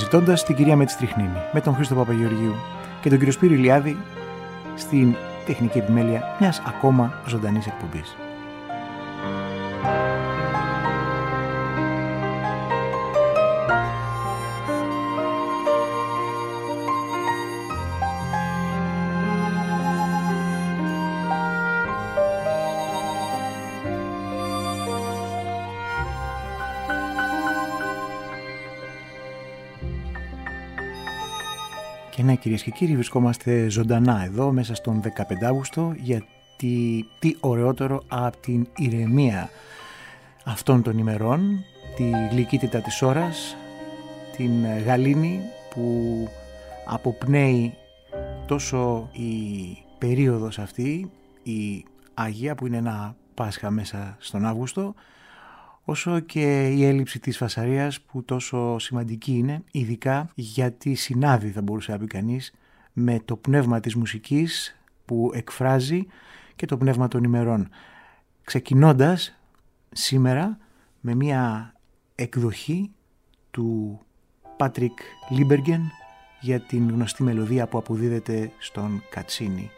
αναζητώντας την κυρία Μετστριχνίνη με τον Χρήστο Παπαγεωργίου και τον κύριο Σπύρο Ηλιάδη στην τεχνική επιμέλεια μιας ακόμα ζωντανής εκπομπής. Και ναι, κυρίες και κύριοι, βρισκόμαστε ζωντανά εδώ μέσα στον 15 Αύγουστο, γιατί τι ωραιότερο από την ηρεμία αυτών των ημερών, τη γλυκύτητα της ώρας, την γαλήνη που αποπνέει τόσο η περίοδος αυτή, η Άγια που είναι ένα Πάσχα μέσα στον Αύγουστο, όσο και η έλλειψη της φασαρίας που τόσο σημαντική είναι, ειδικά γιατί συνάδει, θα μπορούσε να πει κανείς, με το πνεύμα της μουσικής που εκφράζει και το πνεύμα των ημερών. Ξεκινώντας σήμερα με μια εκδοχή του Πάτρικ Λίμπεργεν για την γνωστή μελωδία που αποδίδεται στον Κατσίνη.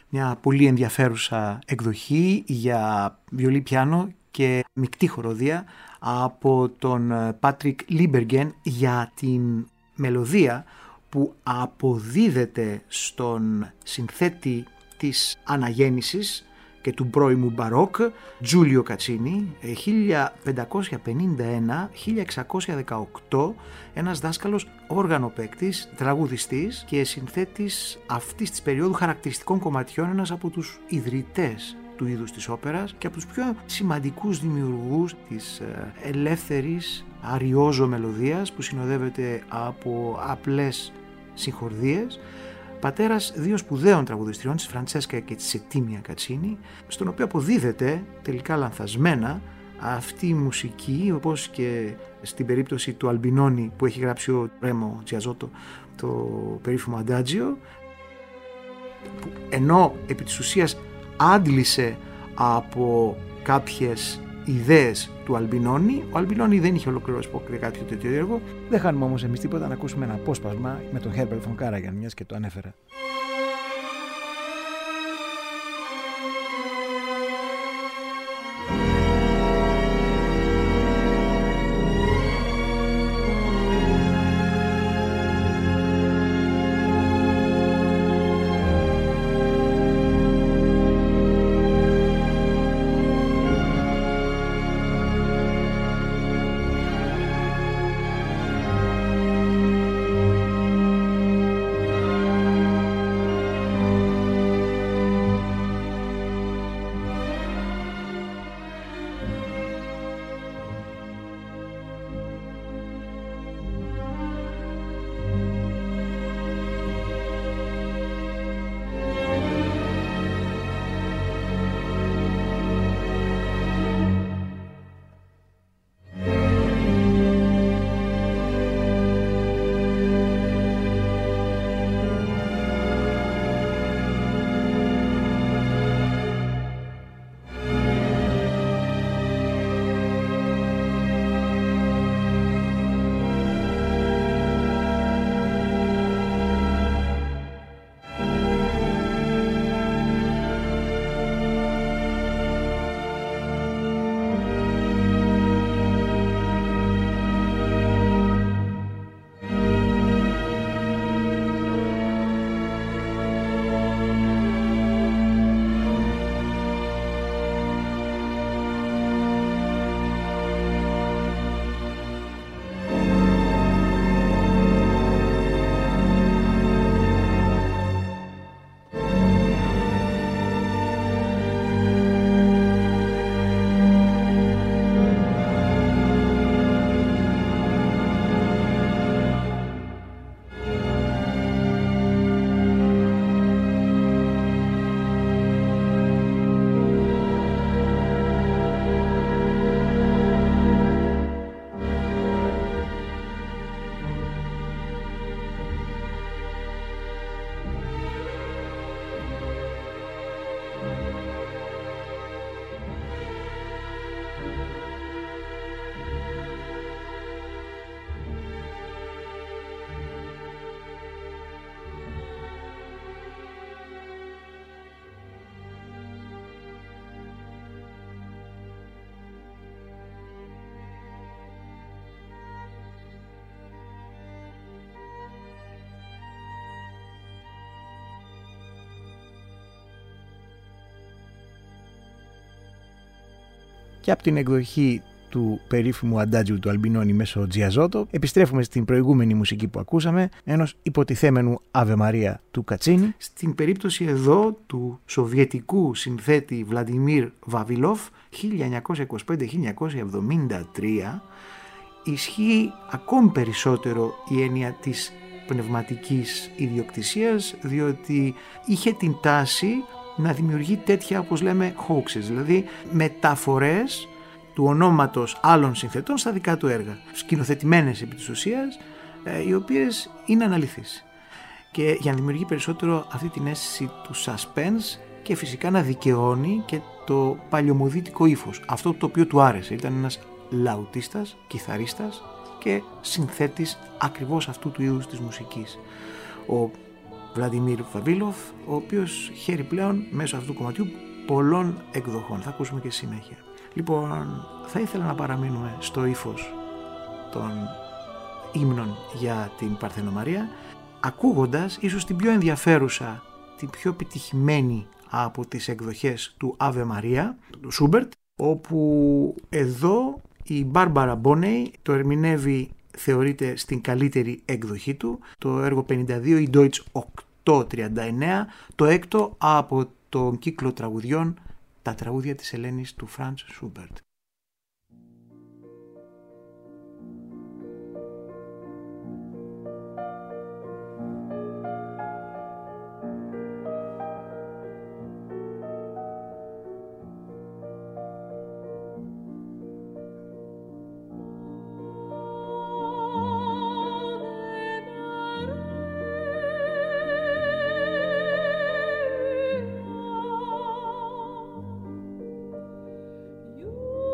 Μια πολύ ενδιαφέρουσα εκδοχή για βιολί πιάνο και μεικτή χοροδία από τον Πάτρικ Λίμπεργεν για την μελωδία που αποδίδεται στον συνθέτη της αναγέννησης και του πρώιμου μπαρόκ, Τζούλιο Κατσίνι, 1551-1618, ένας δάσκαλος όργανο-παίκτης, τραγουδιστής και συνθέτης αυτής της περίοδου χαρακτηριστικών κομματιών, ένας από τους ιδρυτές του είδους της όπερας και από τους πιο σημαντικούς δημιουργούς της ελεύθερης αριόζο μελωδίας που συνοδεύεται από απλές συγχορδίες, πατέρας δύο σπουδαίων τραγουδιστριών, της Φραντσέσκα και της Σετίμια Κατσίνι, στον οποίο αποδίδεται τελικά λανθασμένα αυτή η μουσική, όπως και στην περίπτωση του Αλμπινόνι που έχει γράψει ο Ρέμο Τζιαζότο, το περίφημο Αντάτζιο, που ενώ επί της ουσίας άντλησε από κάποιες ιδέες του Αλμπινόνι, ο Αλμπινόνι δεν είχε ολοκληρώσει κάποιο τέτοιο έργο. Δεν χάνουμε όμως εμείς τίποτα να ακούσουμε ένα απόσπασμα με τον Herbert von Karajan, μιας και το ανέφερα. Και από την εκδοχή του περίφημου Αντάτζιου του Αλμπινόνι μέσω Τζιαζότο επιστρέφουμε στην προηγούμενη μουσική που ακούσαμε, ενός υποτιθέμενου Αβε Μαρία του Κατσίνι. Στην περίπτωση εδώ του σοβιετικού συνθέτη Βλαντιμίρ Βαβιλόφ 1925-1973 ισχύει ακόμη περισσότερο η έννοια της πνευματικής ιδιοκτησίας, διότι είχε την τάση να δημιουργεί τέτοια, όπως λέμε, hoaxes, δηλαδή μεταφορές του ονόματος άλλων συνθετών στα δικά του έργα, σκηνοθετημένες επί της ουσίας, οι οποίες είναι αναλυθείς. Και για να δημιουργεί περισσότερο αυτή την αίσθηση του suspense και φυσικά να δικαιώνει και το παλιωμοδίτικο ύφος, αυτό το οποίο του άρεσε. Ήταν ένας λαουτίστας, κιθαρίστας και συνθέτης ακριβώς αυτού του είδους της μουσικής. Ο Βλαντιμίρ Βαβίλοφ, ο οποίος χαίρει πλέον μέσω αυτού του κομματιού πολλών εκδοχών. Θα ακούσουμε και συνέχεια. Λοιπόν, θα ήθελα να παραμείνουμε στο ύφος των ύμνων για την Παρθενομαρία, ακούγοντας ίσως την πιο ενδιαφέρουσα, την πιο επιτυχημένη από τις εκδοχές του Ave Maria, του Σούμπερτ, όπου εδώ η Μπάρμπαρα Μπόνεϊ το ερμηνεύει, θεωρείται στην καλύτερη εκδοχή του, το έργο 52, η Deutsch 839, το έκτο από τον κύκλο τραγουδιών «Τα τραγούδια της Ελένης» του Φραντς Σούμπερτ. You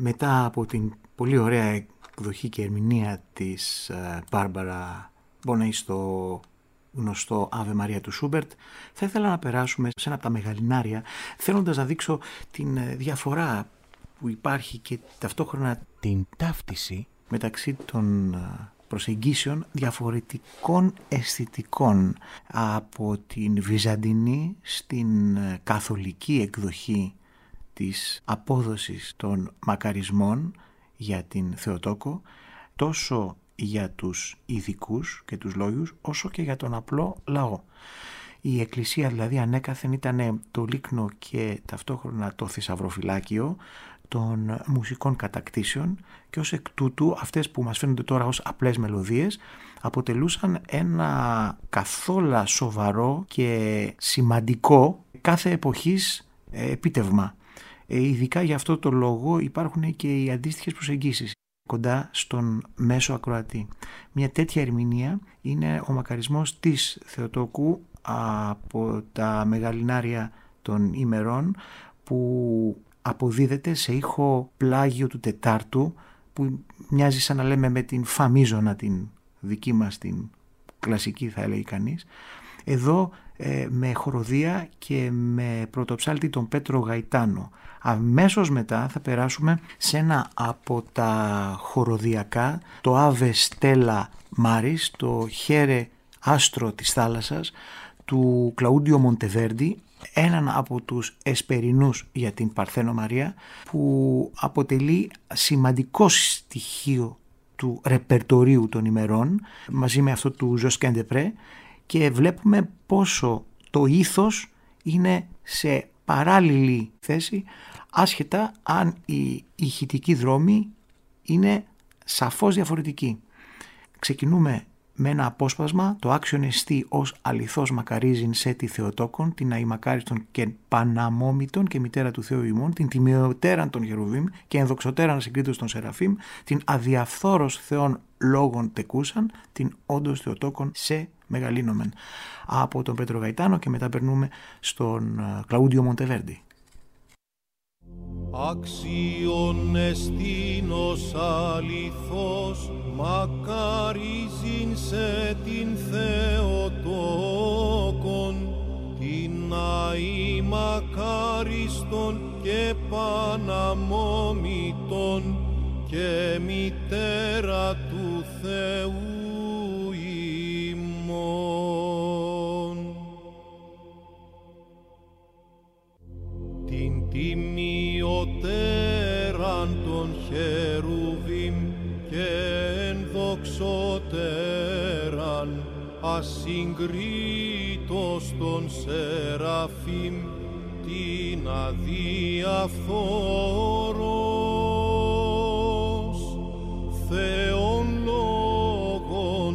μετά από την πολύ ωραία εκδοχή και ερμηνεία της Μπάρμπαρα Μπονέι στο γνωστό Ave Maria του Σούμπερτ, θα ήθελα να περάσουμε σε ένα από τα μεγαλινάρια, θέλοντας να δείξω την διαφορά που υπάρχει και ταυτόχρονα την ταύτιση μεταξύ των προσεγγίσεων διαφορετικών αισθητικών από την βυζαντινή στην καθολική εκδοχή της απόδοσης των μακαρισμών για την Θεοτόκο, τόσο για τους ειδικούς και τους λόγιους, όσο και για τον απλό λαό. Η Εκκλησία δηλαδή ανέκαθεν ήταν το λίκνο και ταυτόχρονα το θησαυροφυλάκιο των μουσικών κατακτήσεων και ως εκ τούτου αυτές που μας φαίνονται τώρα ως απλές μελωδίες αποτελούσαν ένα καθόλου σοβαρό και σημαντικό κάθε εποχής επίτευγμα. Ειδικά για αυτό το λόγο υπάρχουν και οι αντίστοιχες προσεγγίσεις κοντά στον μέσο ακροατή. Μια τέτοια ερμηνεία είναι ο μακαρισμός της Θεοτόκου από τα μεγαλινάρια των ημερών, που αποδίδεται σε ήχο πλάγιο του Τετάρτου, που μοιάζει σαν να λέμε με την φαμίζωνα την δική μας, την κλασική θα έλεγε κανείς. Εδώ με χοροδία και με πρωτοψάλτη τον Πέτρο Γαϊτάνο. Αμέσως μετά θα περάσουμε σε ένα από τα χοροδιακά, το Ave Stella Maris, το χέρε άστρο της θάλασσας του Κλαούντιο Μοντεβέρντι, έναν από τους εσπερινούς για την Παρθένο Μαρία, που αποτελεί σημαντικό στοιχείο του ρεπερτορίου των ημερών μαζί με αυτό του Josquin des Prés, και βλέπουμε πόσο το ήθος είναι σε παράλληλη θέση, άσχετα αν η ηχητική δρόμη είναι σαφώς διαφορετική. Ξεκινούμε με ένα απόσπασμα, το άξιον εστί ως αληθώς μακαρίζειν σε τη Θεοτόκον, την αημακάριστον και παναμόμητον και μητέρα του Θεού ημών, την τιμιωτέραν των Χερουβίμ και ενδοξωτέραν συγκρίτως των Σεραφείμ, την αδιαφθόρος Θεών λόγων τεκούσαν, την όντως Θεοτόκον σε μεγαλύνομεν. Από τον Πέτρο Γαϊτάνο και μετά περνούμε στον Κλαούντιο Μοντεβέρντι. Άξιον εστίνος αληθώς μακαρίζειν σε την Θεοτόκον, την αημακάριστον και παναμόμητον και μητέρα του Θεού ημών. Την τιμιωτέραν των Χερουβίμ και ενδοξωτέραν ασυγκρίτως των Σεραφείμ, την αδιαφθόρος Θεόν λόγων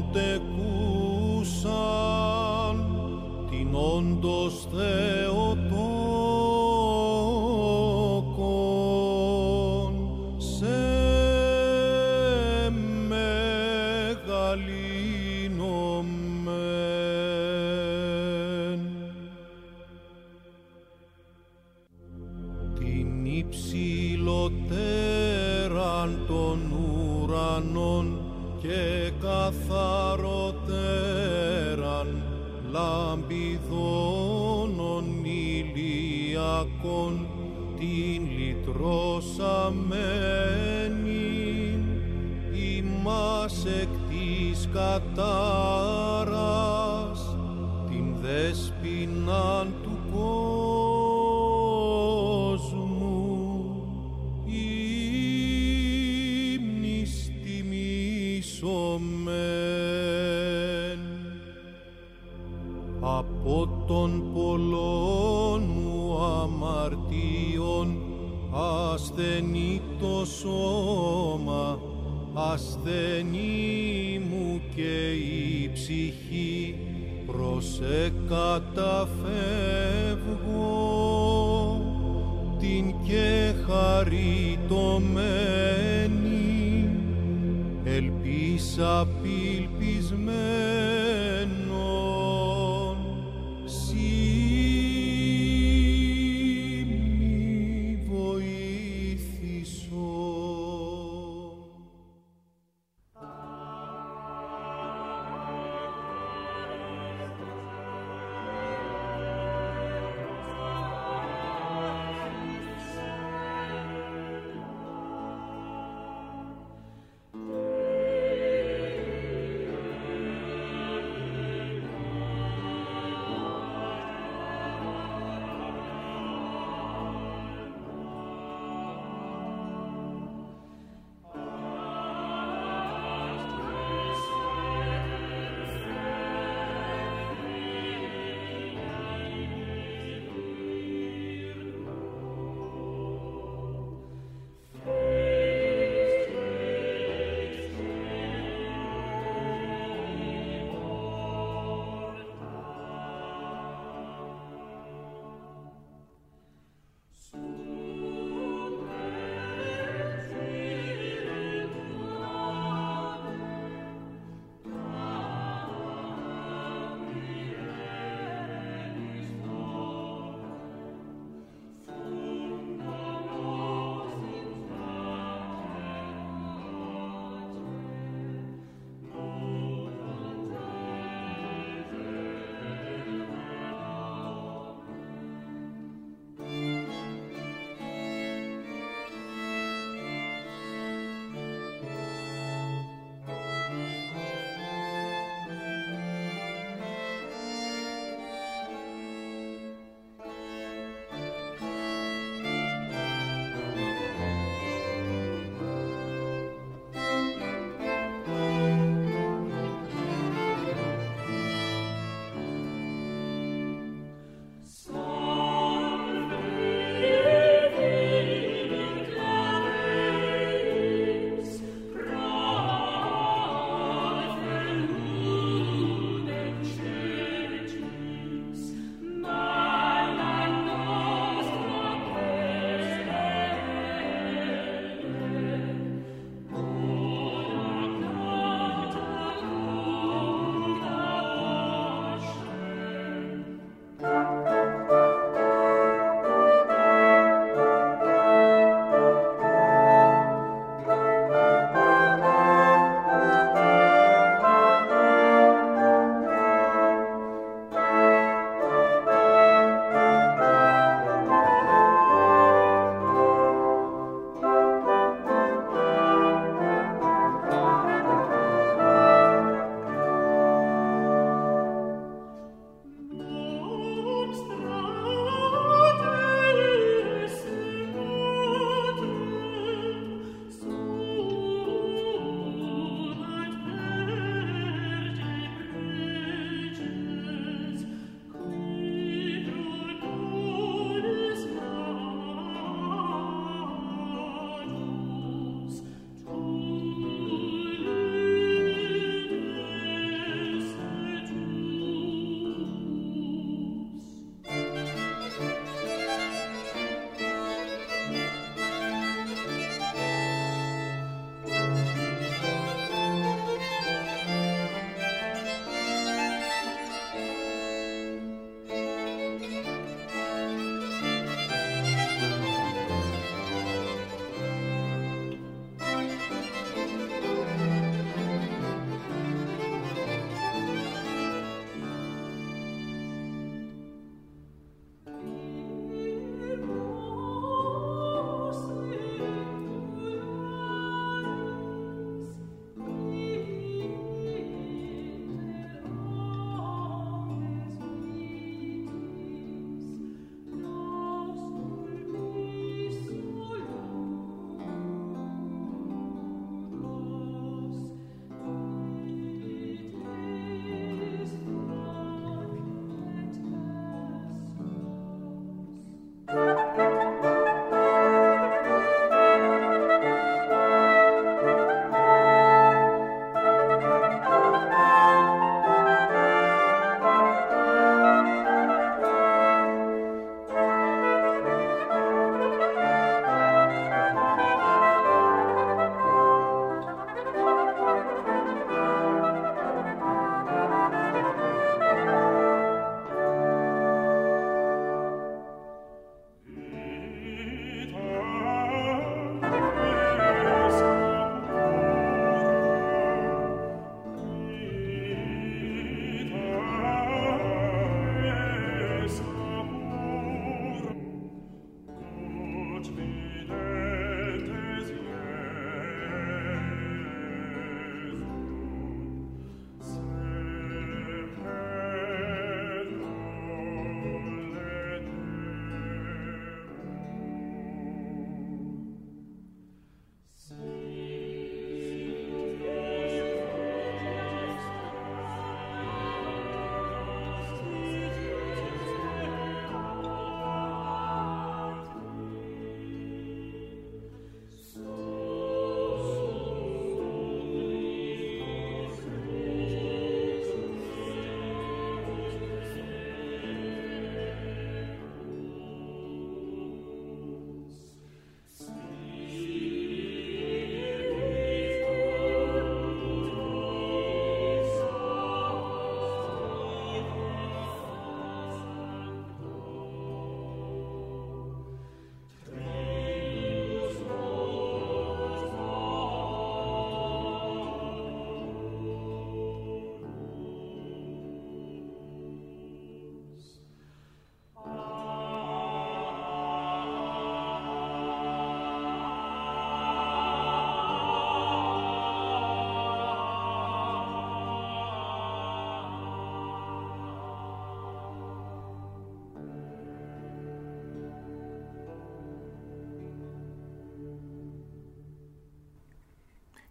τεκούσαν, την όντως Θεοτόκον σε μεγαλύνομεν. Την υψηλότεραν των ουρανών και καθαρότεραν λαμπιδόνων ηλιακών, την λυτρώσαμενη ημάς εκ της κατάρας, την δέσποιναν του κόσμου, ύμνης τιμήσομεν. Από των πολλών μου αμαρτίων ασθενεί το σώμα, ασθενή μου και η ψυχή, προς εκαταφεύγω την και χαριτωμένη, ελπίσα πιλπισμένον, σύ μη βοήθησον.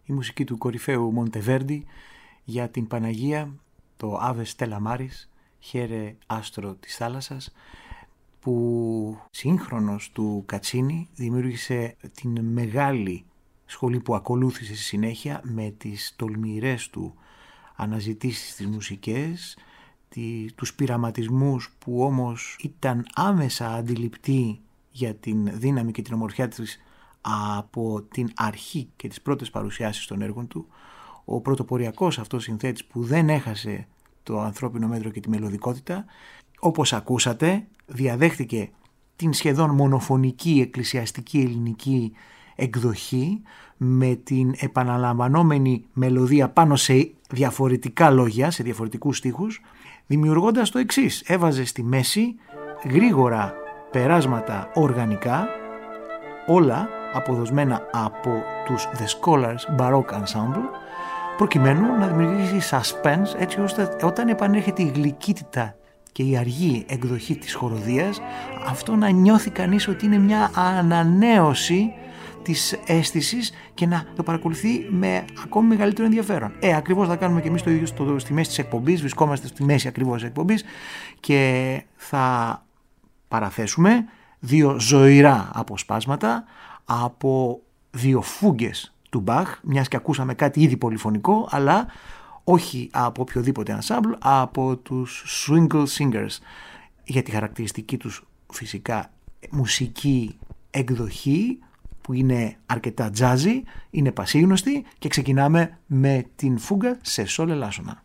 η μουσική του κορυφαίου Μοντεβέρντι για την Παναγία, το Ave Stella Maris, χαίρε άστρο της θάλασσας, που σύγχρονος του Κατσίνη δημιούργησε την μεγάλη σχολή που ακολούθησε στη συνέχεια με τις τολμηρές του αναζητήσεις στις μουσικές, τους πειραματισμούς που όμως ήταν άμεσα αντιληπτοί για την δύναμη και την ομορφιά της από την αρχή και τις πρώτες παρουσιάσεις των έργων του. Ο πρωτοποριακός αυτός συνθέτης που δεν έχασε το ανθρώπινο μέτρο και τη μελωδικότητα, όπως ακούσατε, διαδέχτηκε την σχεδόν μονοφωνική εκκλησιαστική ελληνική εκδοχή με την επαναλαμβανόμενη μελωδία πάνω σε διαφορετικά λόγια, σε διαφορετικούς στίχους, δημιουργώντας το εξής: έβαζε στη μέση γρήγορα περάσματα οργανικά, όλα αποδοσμένα από τους The Scholars Baroque Ensemble, προκειμένου να δημιουργήσει suspense, έτσι ώστε όταν επανέρχεται η γλυκύτητα και η αργή εκδοχή της χοροδίας, αυτό να νιώθει κανείς ότι είναι μια ανανέωση της αίσθησης και να το παρακολουθεί με ακόμη μεγαλύτερο ενδιαφέρον. Ακριβώς θα κάνουμε και εμείς το ίδιο στη μέση της εκπομπής, βρισκόμαστε στη μέση ακριβώς της εκπομπής και θα παραθέσουμε δύο ζωηρά αποσπάσματα από δύο φούγκες του Μπαχ, μιας και ακούσαμε κάτι ήδη πολυφωνικό, αλλά όχι από οποιοδήποτε ensemble, από τους Swingle Singers, για τη χαρακτηριστική τους φυσικά μουσική εκδοχή που είναι αρκετά jazzy, είναι πασίγνωστη, και ξεκινάμε με την φούγκα σε σόλ ελάσσονα.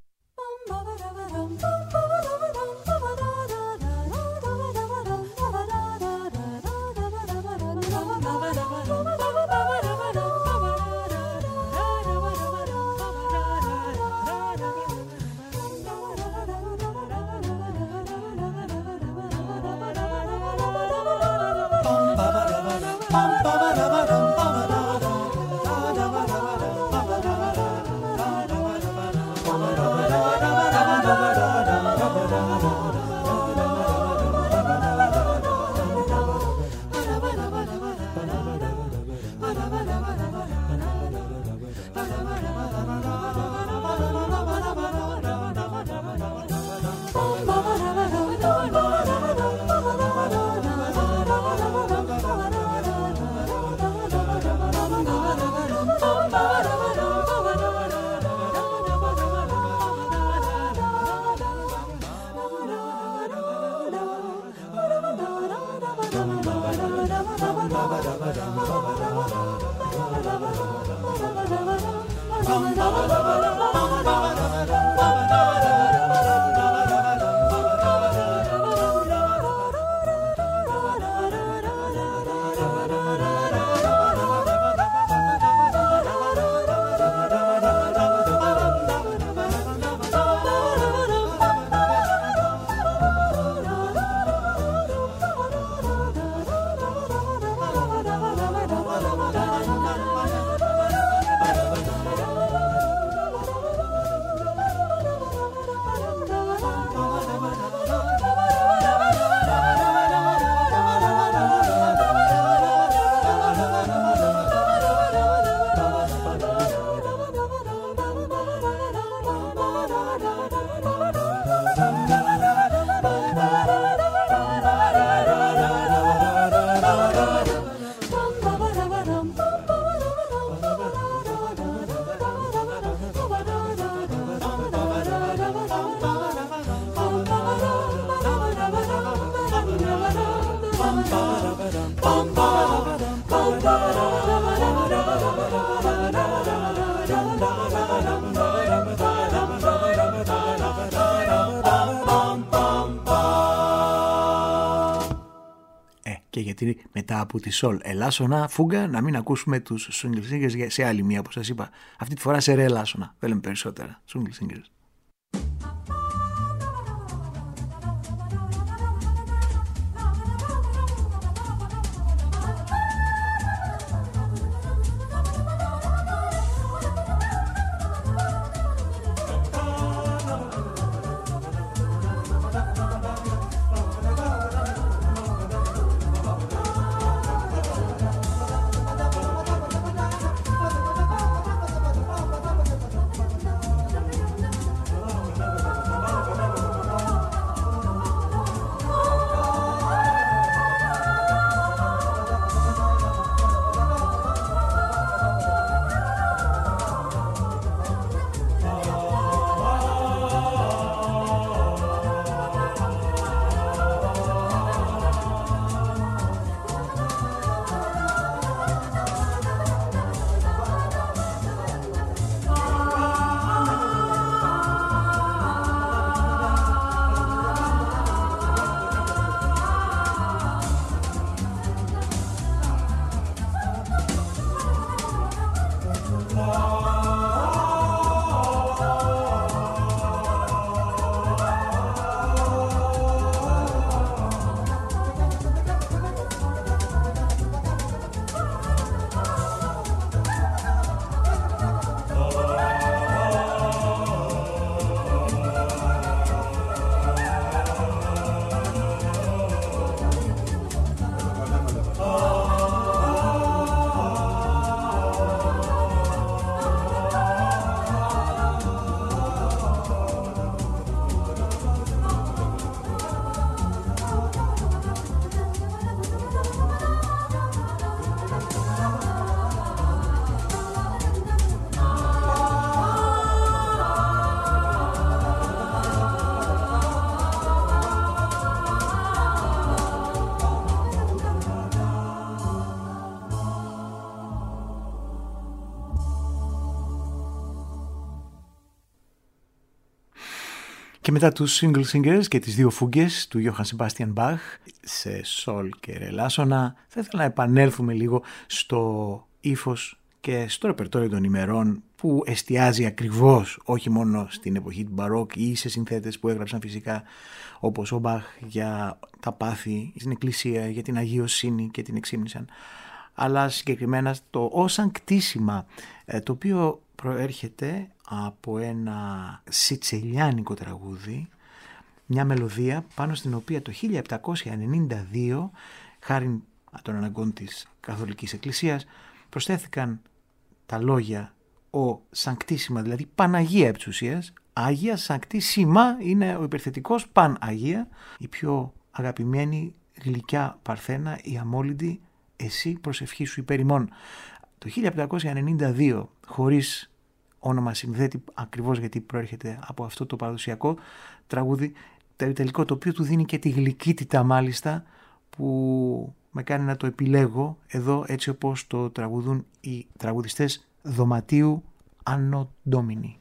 Και γιατί μετά από τη Σολ ελάσσονα φούγκα να μην ακούσουμε τους Swingle Singers σε άλλη μία, όπως σας είπα, αυτή τη φορά σε ρε ελάσσονα. Θέλουμε περισσότερα Swingle Singers. Και μετά τους single singers και τις δύο φούγκες του Johann Sebastian Bach σε σολ και ρελάσονα, θα ήθελα να επανέλθουμε λίγο στο ύφος και στο ρεπερτόριο των ημερών που εστιάζει ακριβώς όχι μόνο στην εποχή του μπαρόκ ή σε συνθέτες που έγραψαν φυσικά όπως ο Μπαχ για τα πάθη στην εκκλησία, για την αγιοσύνη και την εξύμνησαν, αλλά συγκεκριμένα το όσαν κτίσιμα, το οποίο προέρχεται από ένα σιτσελιάνικο τραγούδι, μια μελωδία πάνω στην οποία το 1792, χάρη των αναγκών της Καθολικής Εκκλησίας, προσθέθηκαν τα λόγια «ο Σανκτίσιμα», δηλαδή Παναγία επ' της ουσίας, Άγια Σανκτίσιμα είναι ο υπερθετικός Παν Αγία, η πιο αγαπημένη γλυκιά Παρθένα, η αμόλυντη, εσύ προσευχή σου υπέρ ημών. Το 1792, χωρίς όνομα συνθέτη, ακριβώς γιατί προέρχεται από αυτό το παραδοσιακό τραγούδι, τελικό, το οποίο του δίνει και τη γλυκύτητα μάλιστα που με κάνει να το επιλέγω εδώ, έτσι όπως το τραγουδούν οι τραγουδιστές Δωματίου Αννο Ντόμινι.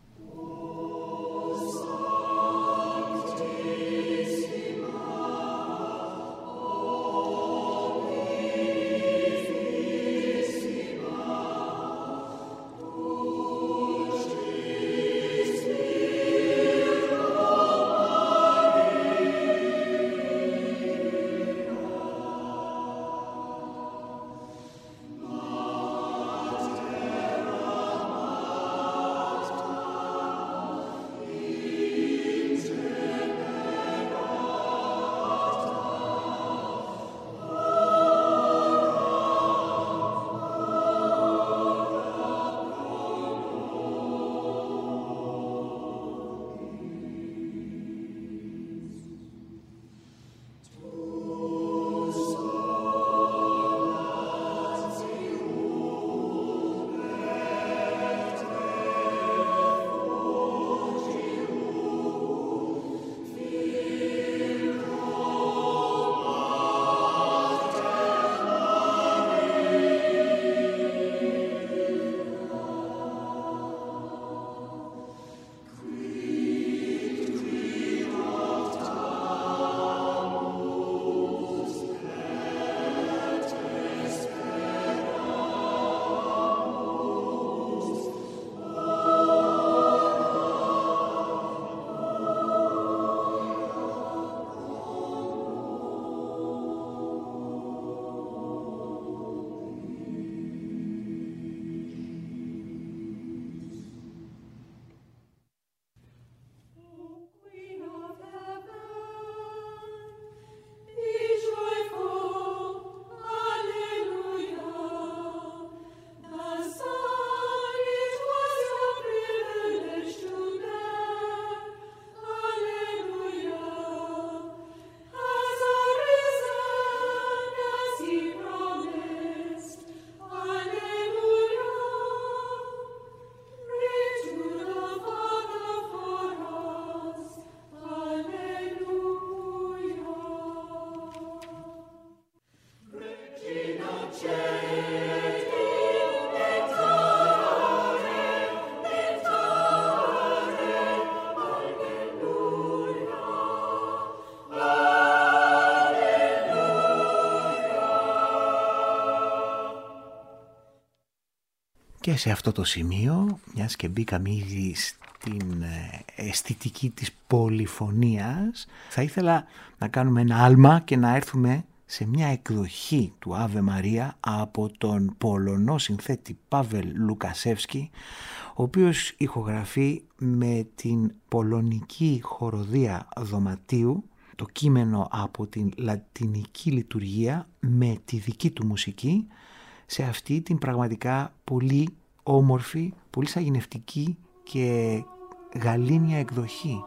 Και σε αυτό το σημείο, μιας και μπήκαμε ήδη στην αισθητική της πολυφωνίας, θα ήθελα να κάνουμε ένα άλμα και να έρθουμε σε μια εκδοχή του Άβε Μαρία από τον Πολωνό συνθέτη Πάβελ Λουκασεύσκι, ο οποίος ηχογραφεί με την πολωνική χοροδία Δωματίου το κείμενο από την λατινική λειτουργία με τη δική του μουσική, σε αυτή την πραγματικά πολύ όμορφη, πολύ σαγηνευτική και γαλήνια εκδοχή.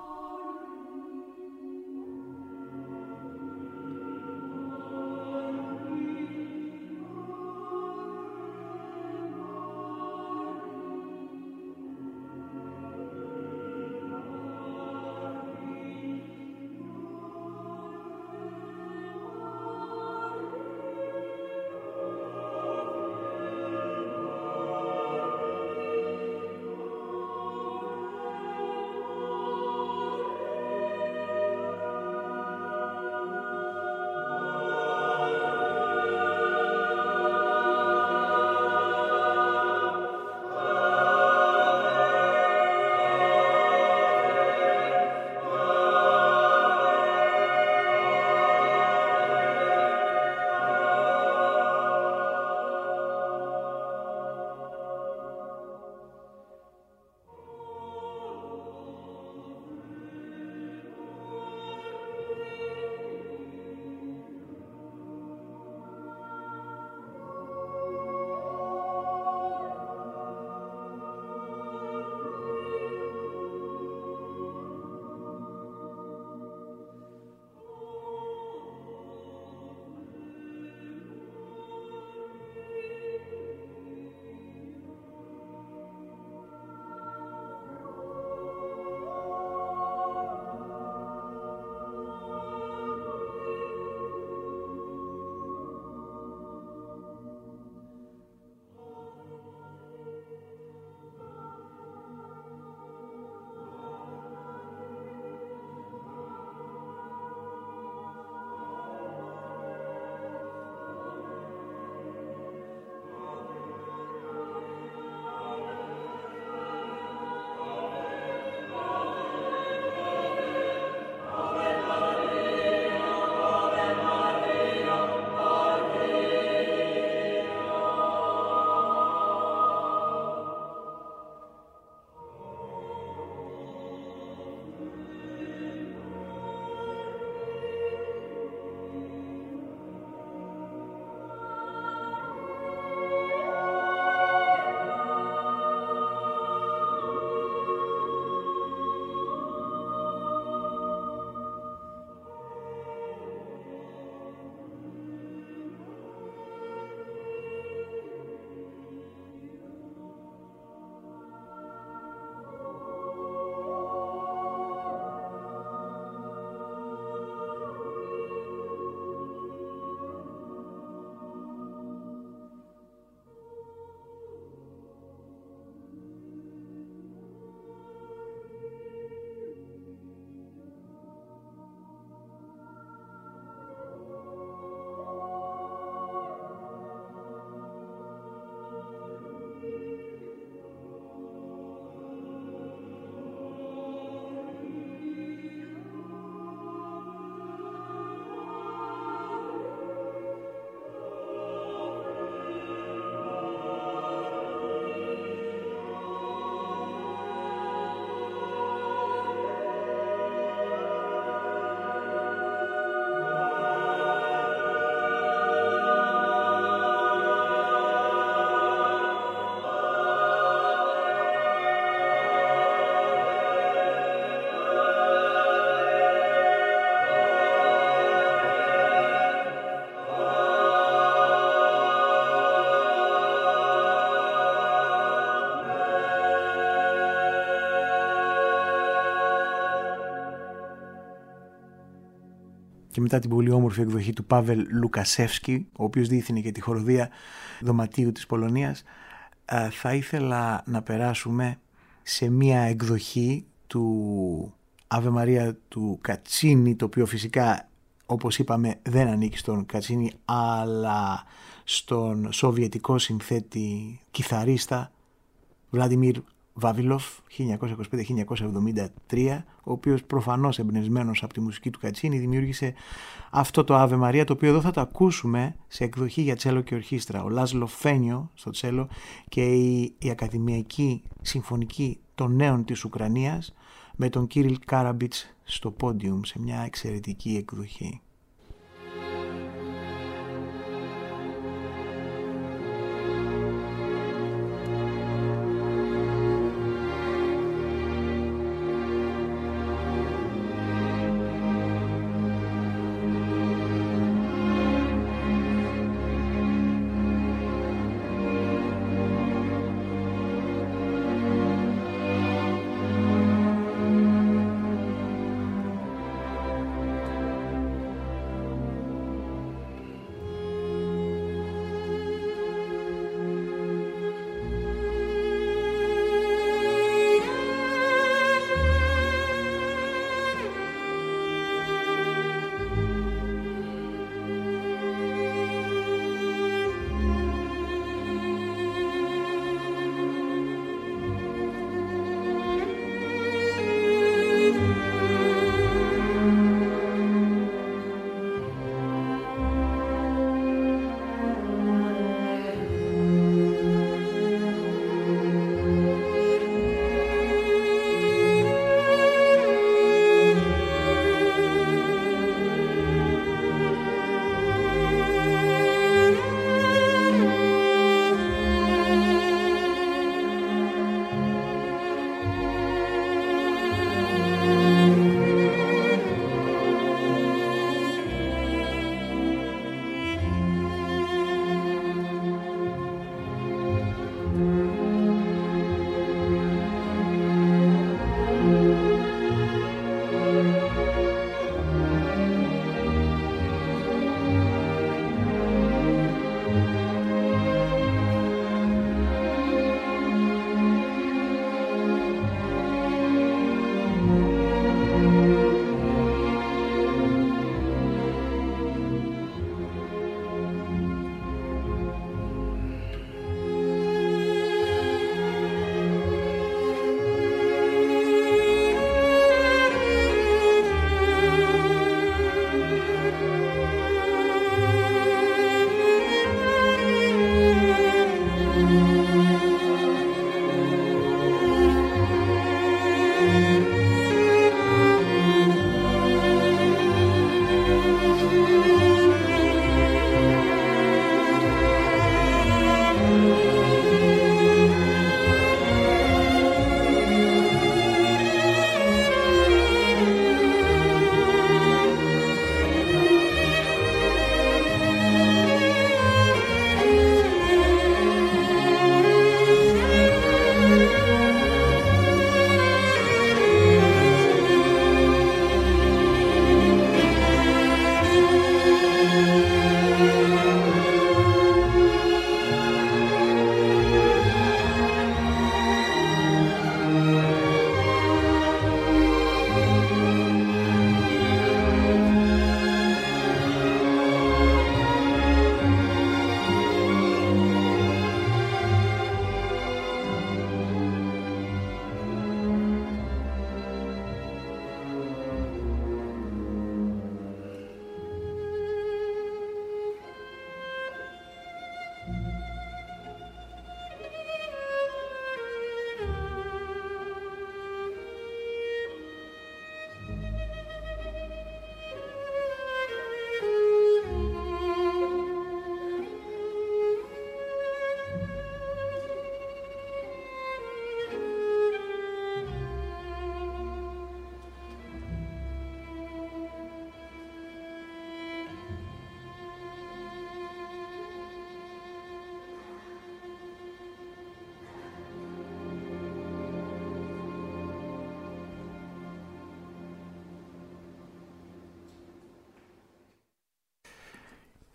και μετά την πολύ όμορφη εκδοχή του Πάβελ Λουκασεύσκι, ο οποίος διεύθυνε και τη χοροδία Δωματίου της Πολωνίας, θα ήθελα να περάσουμε σε μια εκδοχή του Αβε Μαρία του Κατσίνη, το οποίο φυσικά, όπως είπαμε, δεν ανήκει στον Κατσίνη αλλά στον σοβιετικό συνθέτη κιθαρίστα Βλάντιμιρ Βαβίλοφ 1925-1973, ο οποίος προφανώς εμπνευσμένος από τη μουσική του Κατσίνη δημιούργησε αυτό το Αβε Μαρία, το οποίο εδώ θα το ακούσουμε σε εκδοχή για τσέλο και ορχήστρα. Ο Λάσλο Φένιο στο τσέλο και η Ακαδημιακή Συμφωνική των Νέων της Ουκρανίας με τον Κύριλ Κάραμπιτς στο πόντιουμ σε μια εξαιρετική εκδοχή.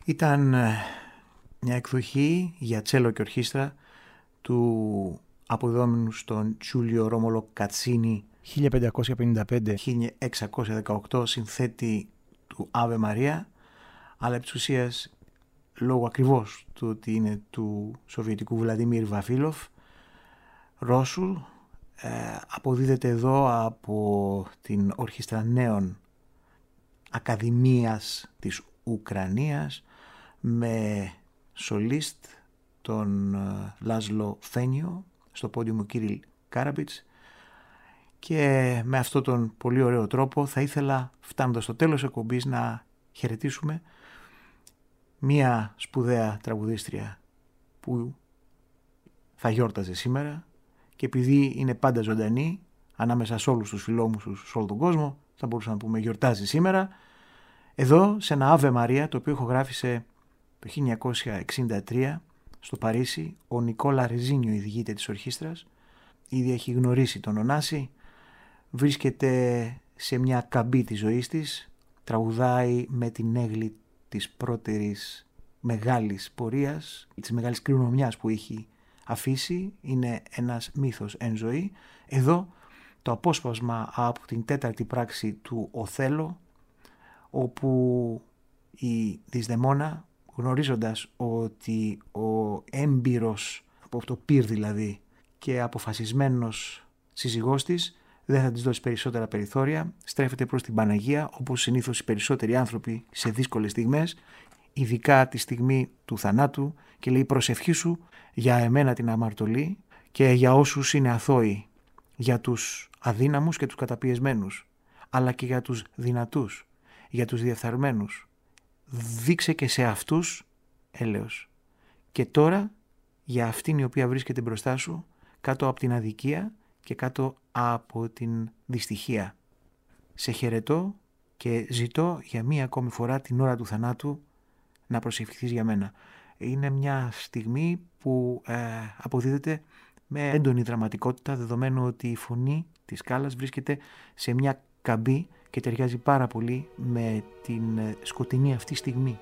Ήταν μια εκδοχή για τσέλο και ορχήστρα του αποδόμενου στον Τζούλιο Ρόμολο Κατσίνι 1555-1618, συνθέτη του Άβε Μαρία, αλλά επί της ουσίας, λόγω ακριβώς του ότι είναι του Σοβιετικού Βλαντιμίρ Βαφίλοφ Ρώσουλ, αποδίδεται εδώ από την Ορχήστρα Νέων Ακαδημίας της Ουκρανίας με σολίστ τον Λάζλο Φένιο, στο πόντιουμ ο Κύριλ Κάραμπιτς, και με αυτόν τον πολύ ωραίο τρόπο θα ήθελα, φτάνοντας στο τέλος της εκπομπής, να χαιρετήσουμε μία σπουδαία τραγουδίστρια που θα γιόρταζε σήμερα, και επειδή είναι πάντα ζωντανή ανάμεσα σε όλους τους φιλόμουσους σε όλο τον κόσμο, θα μπορούσαμε να πούμε γιορτάζει σήμερα, εδώ σε ένα Άβε Μαρία, το οποίο ηχογράφησε το 1963 στο Παρίσι ο Νικόλα Ρεζίνιο, η διηγήτρια της ορχήστρας. Ήδη έχει γνωρίσει τον Ωνάση, βρίσκεται σε μια καμπή της ζωής της, τραγουδάει με την έγκλη της πρώτερης μεγάλης πορείας, της μεγάλης κληρονομιάς που έχει αφήσει, είναι ένας μύθος εν ζωή. Εδώ το απόσπασμα από την τέταρτη πράξη του Οθέλο, όπου η Δυσδαιμόνα, γνωρίζοντας ότι ο έμπειρος, από αυτό πυρ δηλαδή, και αποφασισμένος σύζυγός της δεν θα της δώσει περισσότερα περιθώρια, στρέφεται προς την Παναγία, όπως συνήθως οι περισσότεροι άνθρωποι σε δύσκολες στιγμές, ειδικά τη στιγμή του θανάτου, και λέει: προσευχή σου για εμένα την αμαρτωλή και για όσους είναι αθώοι, για τους αδύναμους και τους καταπιεσμένους, αλλά και για τους δυνατούς, για τους διεφθαρμένους. Δείξε και σε αυτούς έλεος. Και τώρα για αυτήν η οποία βρίσκεται μπροστά σου, κάτω από την αδικία και κάτω από την δυστυχία. Σε χαιρετώ και ζητώ για μία ακόμη φορά την ώρα του θανάτου να προσευχηθείς για μένα. Είναι μια στιγμή που αποδίδεται με έντονη δραματικότητα, δεδομένου ότι η φωνή της σκάλας βρίσκεται σε μια καμπή και ταιριάζει πάρα πολύ με την σκοτεινή αυτή στιγμή.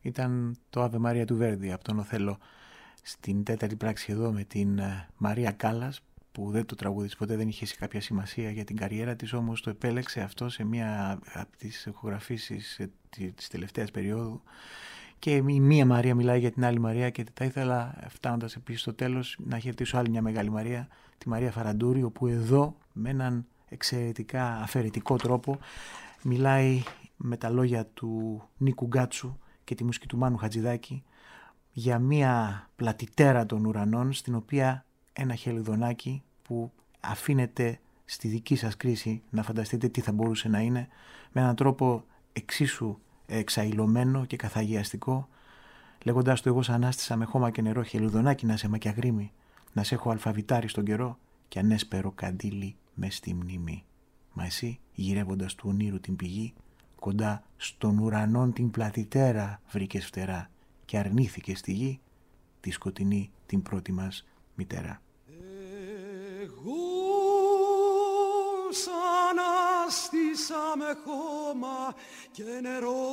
ήταν το Ave Maria του Βέρντι από τον Οθέλο. Στην τέταρτη πράξη εδώ με την Μαρία Κάλλας, που δεν το τραγούδισε ποτέ, δεν είχε κάποια σημασία για την καριέρα της, όμως το επέλεξε αυτό σε μία από τις ηχογραφήσεις της τελευταίας περίοδου. Και η μία Μαρία μιλάει για την άλλη Μαρία, και θα ήθελα, φτάνοντας επίσης στο τέλος, να χαιρετήσω άλλη μια μεγάλη Μαρία, τη Μαρία Φαραντούρη, όπου εδώ με έναν εξαιρετικά αφαιρετικό τρόπο μιλάει με τα λόγια του Νίκου Γκάτσου και τη μουσική του Μάνου Χατζηδάκη για μια πλατιτέρα των ουρανών, στην οποία ένα χελιδονάκι που αφήνεται στη δική σας κρίση να φανταστείτε τι θα μπορούσε να είναι, με έναν τρόπο εξίσου εξαϊλωμένο και καθαγιαστικό, λέγοντας του: εγώ σ' ανάστησα με χώμα και νερό, χελιδονάκι να σε μακιαγρίμη, να σε έχω αλφαβητάρει στον καιρό και ανέσπερο καντήλι μες στη μνήμη. Μα εσύ, γυρεύοντας του ονείρου την πηγή, κοντά στον ουρανόν την πλατιτέρα βρήκες φτερά και αρνήθηκες στη γη τη σκοτεινή την πρώτη μας μητέρα. Εγώ σ' ανάστησα με χώμα και νερό,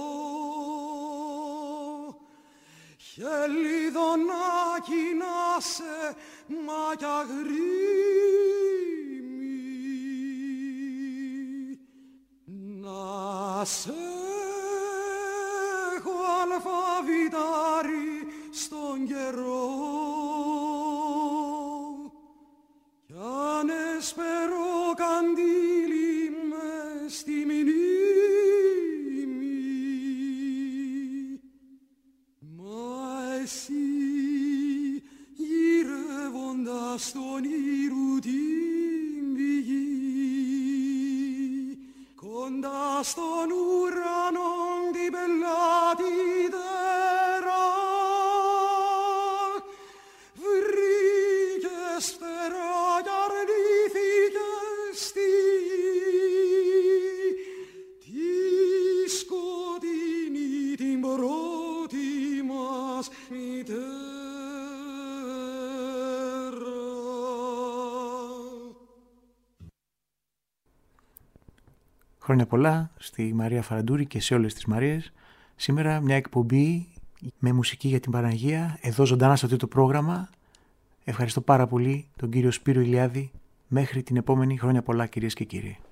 χελιδονάκι να σε μακιαγρίμη, να σε έχω αλφαβητάρει στον καιρό κι αν εσπερώ καντήλι μες στη μνήμη. Μα εσύ γυρεύοντας τον ήρου την πηγή, κοντά στον ουρανό την πελάτητερα, βρήκες φτερά κι αρνήθηκες στη γη τη σκοτεινή την πρώτη μας μητέρα. Χρόνια πολλά στη Μαρία Φαραντούρη και σε όλες τις Μαρίες. Σήμερα μια εκπομπή με μουσική για την Παναγία, εδώ ζωντανά σε αυτό το πρόγραμμα. Ευχαριστώ πάρα πολύ τον κύριο Σπύρο Ηλιάδη. Μέχρι την επόμενη, χρόνια πολλά κυρίες και κύριοι.